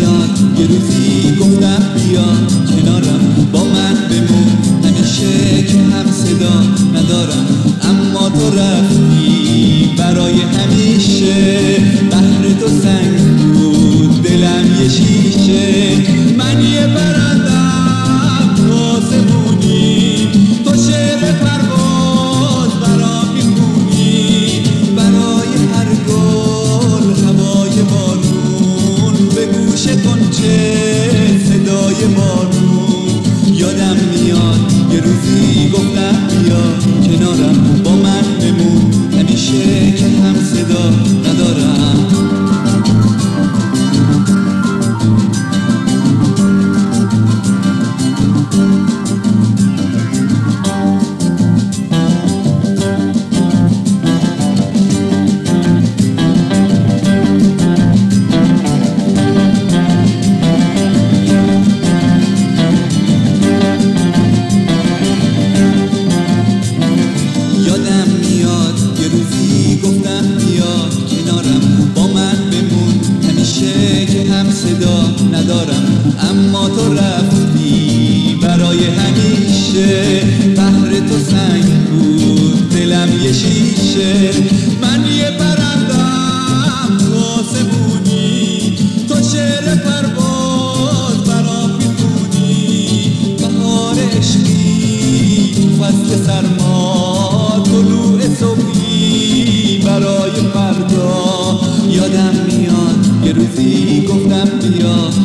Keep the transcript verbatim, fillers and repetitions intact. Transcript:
میاد یه روزی گفتم بیا کنارم با من بمون همیشه که هم صدا ندارم اما تو رفتی برای همیشه بحر تو سنگ بود دلم یه شیشه من یه برندم تو آسمونی تو شعر پرواز برام میخونی برای هر گل هوای بارون به گوش غنچه صدای بارون یادم میاد یه روزی گفتم بیا کنارم با من بمون همیشه که هم صدا ندارم صدا ندارم اما تو رفتی برای همیشه بحر تو سنگ بود دلم یه شیشه من یه برندم تو آسمونی تو شعر پرواز برام میخونی بهار عشقی تو فصل سرما طلوع صبحی برای فردا یادم میاد یه روزی گفتم بیا